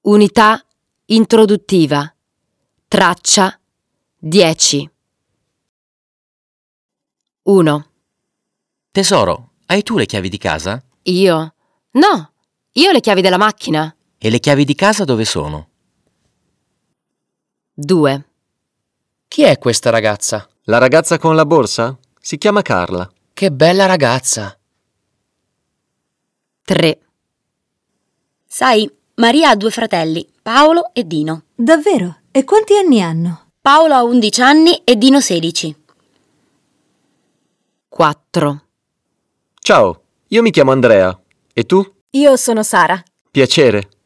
Unità introduttiva. Traccia 10. 1. Tesoro, hai tu le chiavi di casa? Io? No, io ho le chiavi della macchina. E le chiavi di casa dove sono? 2. Chi è questa ragazza? La ragazza con la borsa? Si chiama Carla. Che bella ragazza! 3. Sai, Maria ha 2 fratelli, Paolo e Dino. Davvero? E quanti anni hanno? Paolo ha 11 anni e Dino 16. 4. Ciao, io mi chiamo Andrea. E tu? Io sono Sara. Piacere.